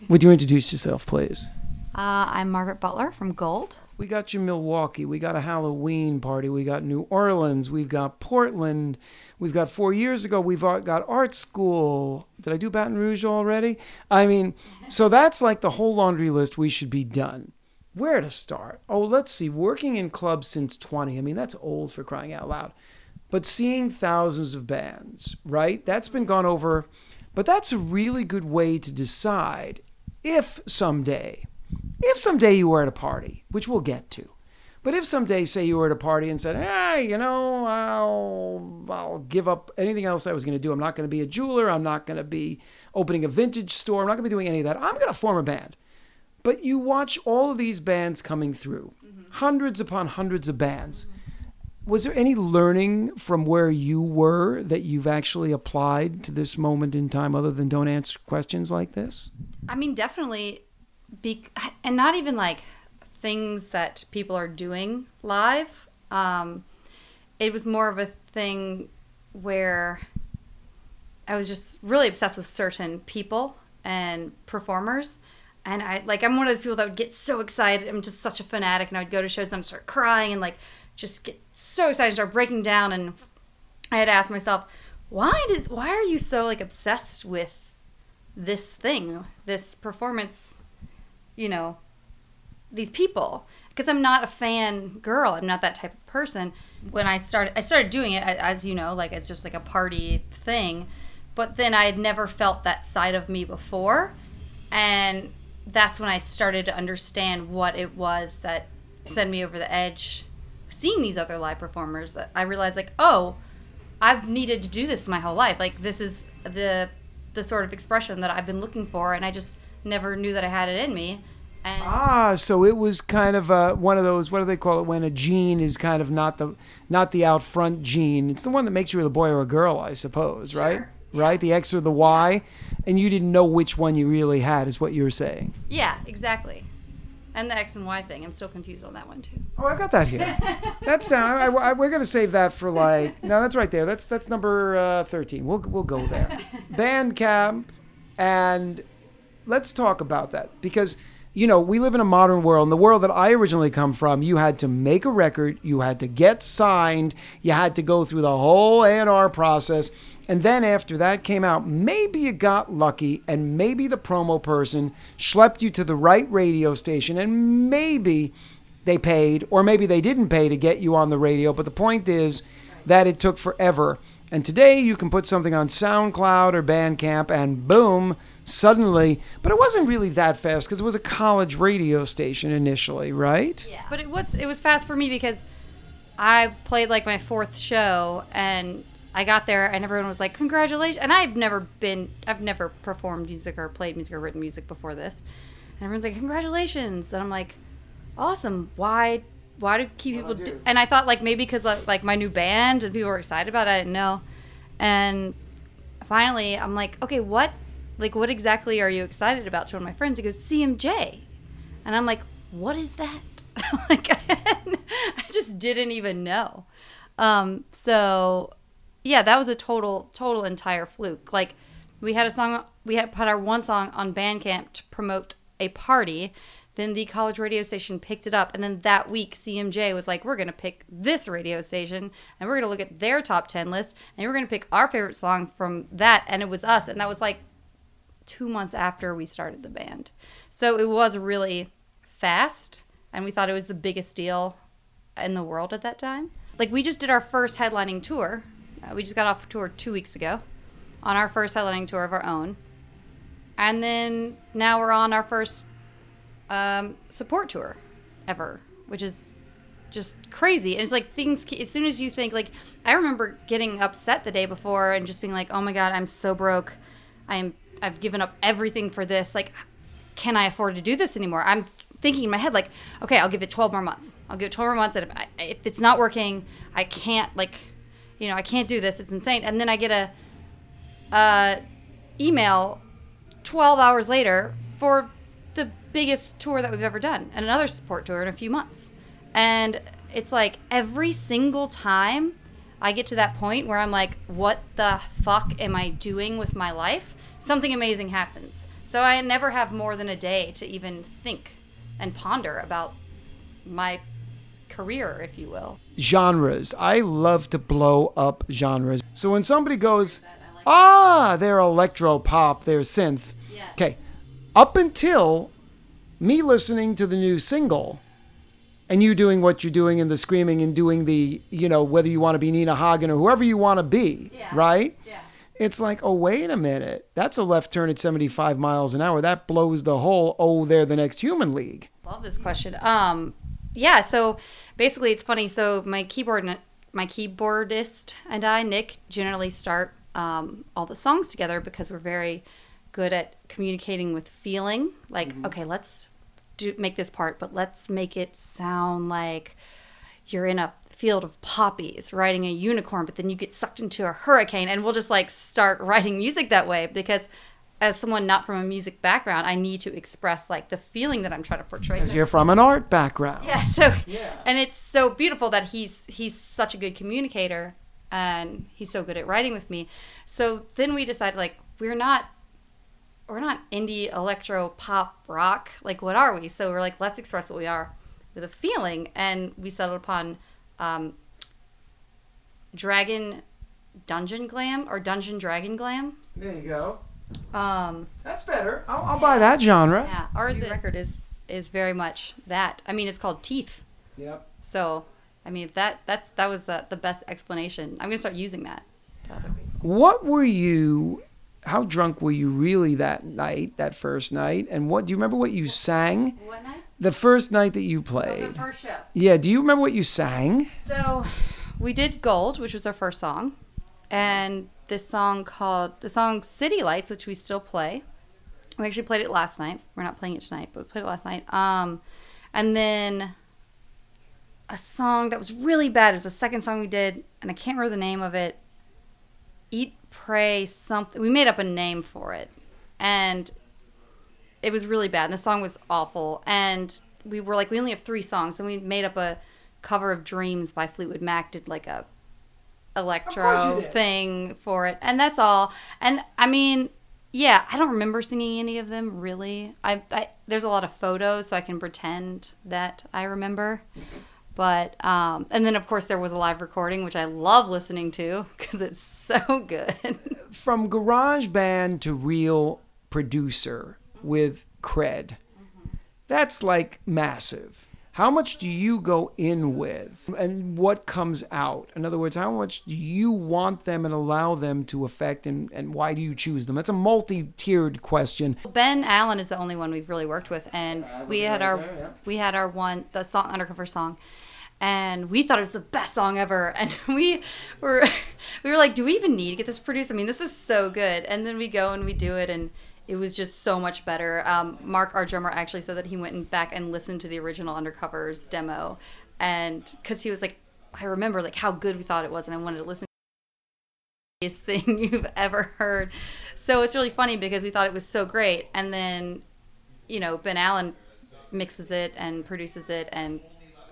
Would you introduce yourself, please? I'm Margaret Butler from Gold. We got you Milwaukee. We got a Halloween party. We got New Orleans. We've got Portland. We've got 4 years ago. We've got art school. Did I do Baton Rouge already? I mean, so that's like the whole laundry list. We should be done. Where to start? Oh, let's see. Working in clubs since 20. I mean, that's old for crying out loud. But seeing thousands of bands, right? That's been gone over. But that's a really good way to decide if someday you were at a party, which we'll get to, but if someday, say you were at a party and said, I'll give up anything else I was going to do. I'm not going to be a jeweler. I'm not going to be opening a vintage store. I'm not going to be doing any of that. I'm going to form a band. But you watch all of these bands coming through, hundreds upon hundreds of bands. Was there any learning from where you were that you've actually applied to this moment in time other than don't answer questions like this? I mean, definitely, and not even like things that people are doing live. It was more of a thing where I was just really obsessed with certain people and performers. And I'm one of those people that would get so excited. I'm just such a fanatic, and I would go to shows and I'd start crying and just get so excited and start breaking down. And I had to ask myself, why are you so obsessed with this thing, this performance, these people? Because I'm not a fan girl. I'm not that type of person. When I started doing it, as you know, it's just a party thing. But then I had never felt that side of me before. And that's when I started to understand what it was that sent me over the edge. Seeing these other live performers, I realized I've needed to do this my whole life. This is the sort of expression that I've been looking for, and I just never knew that I had it in me. And so it was kind of one of those, what do they call it, when a gene is kind of not the out front gene. It's the one that makes you a boy or a girl, I suppose, right? Sure. Right? The X or the Y, and you didn't know which one you really had, is what you were saying. Yeah, exactly. And the X and Y thing, I'm still confused on that one too. Oh, I got that here. That's down. We're gonna save that for no, that's right there. That's number 13. We'll go there. Bandcamp, and let's talk about that because we live in a modern world. In the world that I originally come from, you had to make a record, you had to get signed, you had to go through the whole A&R process. And then after that came out, maybe you got lucky and maybe the promo person schlepped you to the right radio station and maybe they paid or maybe they didn't pay to get you on the radio. But the point is that it took forever. And today you can put something on SoundCloud or Bandcamp and boom, suddenly. But it wasn't really that fast because it was a college radio station initially, right? Yeah. But it was fast for me because I played my fourth show and I got there and everyone was like, congratulations. And I've never performed music or played music or written music before this. And everyone's like, congratulations. And I'm like, awesome. Why do keep people do? And I thought maybe because my new band and people were excited about it. I didn't know. And finally I'm like, okay, what exactly are you excited about? To one of my friends, he goes, CMJ. And I'm like, what is that? I just didn't even know. So yeah, that was a total entire fluke. We had put our one song on Bandcamp to promote a party. Then the college radio station picked it up. And then that week, CMJ was like, we're going to pick this radio station. And we're going to look at their top 10 list. And we're going to pick our favorite song from that. And it was us. And that was 2 months after we started the band. So it was really fast. And we thought it was the biggest deal in the world at that time. We just did our first headlining tour. We just got off tour 2 weeks ago on our first headlining tour of our own. And then now we're on our first support tour ever, which is just crazy. And it's things, as soon as you think, I remember getting upset the day before and just being like, oh my God, I'm so broke. I've given up everything for this. Can I afford to do this anymore? I'm thinking in my head, okay, I'll give it 12 more months. I'll give it 12 more months. And if it's not working, I can't, I can't do this. It's insane. And then I get a email 12 hours later for the biggest tour that we've ever done and another support tour in a few months. And it's every single time I get to that point where I'm like, what the fuck am I doing with my life? Something amazing happens. So I never have more than a day to even think and ponder about my career, if you will. Genres. I love to blow up genres. So when somebody goes, they're electro pop, they're synth. Yes. Okay. Up until me listening to the new single and you doing what you're doing and the screaming and doing the, whether you want to be Nina Hagen or whoever you want to be, right? Yeah. It's like, oh, wait a minute. That's a left turn at 75 miles an hour. That blows the whole, they're the next human league. Love this question. So basically it's funny. So my keyboardist and I, Nick, generally start all the songs together because we're very good at communicating with feeling. Like, okay, let's make this part, but let's make it sound like you're in a field of poppies riding a unicorn, but then you get sucked into a hurricane, and we'll just like start writing music that way because as someone not from a music background, I need to express like the feeling that I'm trying to portray. Because you're from an art background. Yeah, and it's so beautiful that he's such a good communicator and he's so good at writing with me. So then we decided like we're not indie, electro, pop, rock. Like what are we? So we're like, let's express what we are with a feeling, and we settled upon Dungeon Dragon Glam. There you go. That's better. I'll buy that genre. Yeah, our record is very much that. I mean, it's called Teeth. Yep. So, I mean, if that was the best explanation. I'm gonna start using that to other people. How drunk were you really that first night? And do you remember what you sang? What night? The first night that you played. The first show. Yeah, do you remember what you sang? So, we did Gold, which was our first song. And this song City Lights, which we still play. We actually played it last night. We're not playing it tonight, but we played it last night. And then a song that was really bad is the second song we did, and I can't remember the name of it. Eat, Pray, something. We made up a name for it. And it was really bad. And the song was awful. And we were like, we only have 3 songs. And we made up a cover of Dreams by Fleetwood Mac, did like a electro thing for it, and that's all. And I mean, yeah, I don't remember singing any of them really. I there's a lot of photos, so I can pretend that I remember. But and then of course there was a live recording, which I love listening to because it's so good. From garage band to real producer with cred, that's like massive. How much do you go in with and what comes out? In other words, how much do you want them and allow them to affect, and why do you choose them? That's a multi-tiered question. Ben Allen is the only one we've really worked with, and we had our the song Undercover song, and we thought it was the best song ever, and we were like, do we even need to get this produced? I mean, this is so good. And then we go and we do it, and it was just so much better. Mark, our drummer, actually said that he went back and listened to the original Undercovers demo, and because he was like, I remember like how good we thought it was, and I wanted to listen to the best thing you've ever heard. So it's really funny because we thought it was so great, and then Ben Allen mixes it and produces it and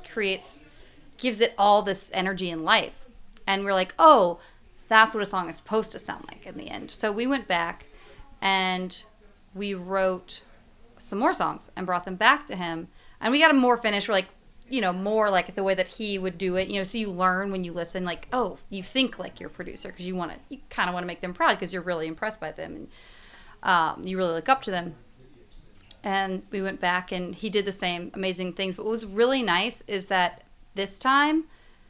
gives it all this energy and life, and we're like, oh, that's what a song is supposed to sound like in the end. So we went back and we wrote some more songs and brought them back to him, and we got them more finished. We're like, more like the way that he would do it, so you learn when you listen, like, oh, you think like your producer, because you kind of want to make them proud because you're really impressed by them, and you really look up to them. And we went back and he did the same amazing things. But what was really nice is that this time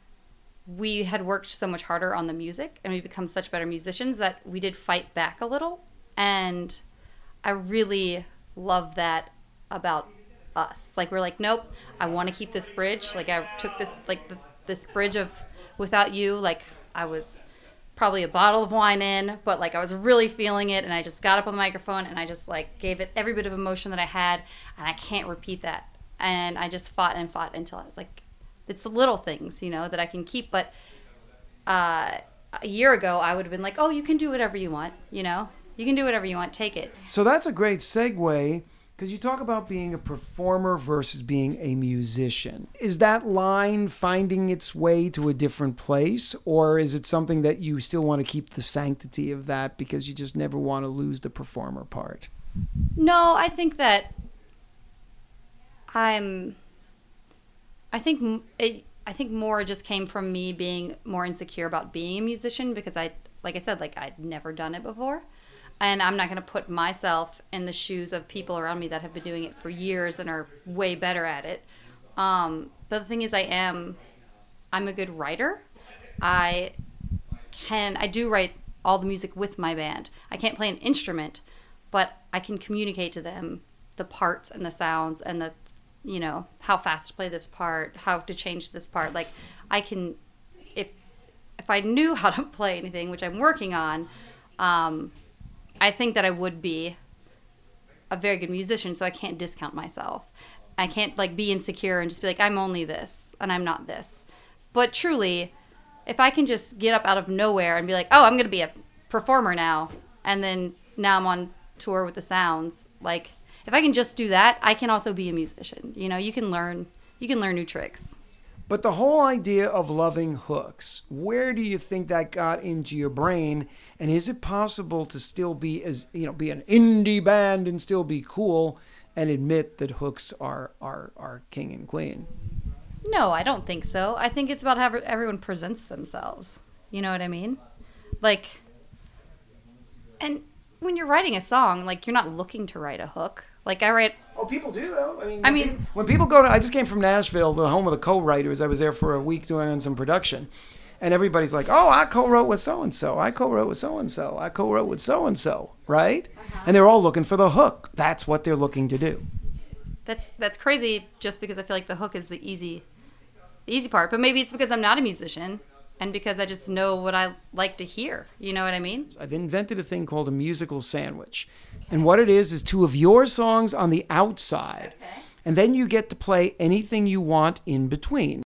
we had worked so much harder on the music, and we've become such better musicians that we did fight back a little. And I really love that about us. Like, we're like, nope, I want to keep this bridge. Like, I took this, like, this bridge of Without You, like, I was probably a bottle of wine in, but, like, I was really feeling it, and I just got up on the microphone, and I just, like, gave it every bit of emotion that I had, and I can't repeat that. And I just fought and fought until I was like, it's the little things, that I can keep. But a year ago, I would have been like, oh, you can do whatever you want, You can do whatever you want. Take it. So that's a great segue, because you talk about being a performer versus being a musician. Is that line finding its way to a different place, or is it something that you still want to keep the sanctity of that because you just never want to lose the performer part? No, I think that I'm. I think more just came from me being more insecure about being a musician because like I said, like I'd never done it before, and I'm not going to put myself in the shoes of people around me that have been doing it for years and are way better at it. But the thing is, I'm a good writer. I do write all the music with my band. I can't play an instrument, but I can communicate to them the parts and the sounds and the, how fast to play this part, how to change this part. Like I can, if I knew how to play anything, which I'm working on, I think that I would be a very good musician. So I can't discount myself. I can't like be insecure and just be like, I'm only this and I'm not this. But truly, if I can just get up out of nowhere and be like, oh, I'm going to be a performer now, and then now I'm on tour with the Sounds, like if I can just do that, I can also be a musician. You can learn new tricks. But the whole idea of loving hooks, where do you think that got into your brain? And is it possible to still be be an indie band and still be cool and admit that hooks are king and queen? No, I don't think so. I think it's about how everyone presents themselves. You know what I mean? Like, and when you're writing a song, like you're not looking to write a hook. Like I write. Oh, people do though. When people go to, I just came from Nashville, the home of the co-writers. I was there for a week doing some production, and everybody's like, "Oh, I co-wrote with so and so. I co-wrote with so and so. I co-wrote with so and so." Right? Uh-huh. And they're all looking for the hook. That's what they're looking to do. That's crazy. Just because I feel like the hook is the easy part, but maybe it's because I'm not a musician. And because I just know what I like to hear. You know what I mean? I've invented a thing called a musical sandwich. Okay. And what it is two of your songs on the outside. Okay. And then you get to play anything you want in between.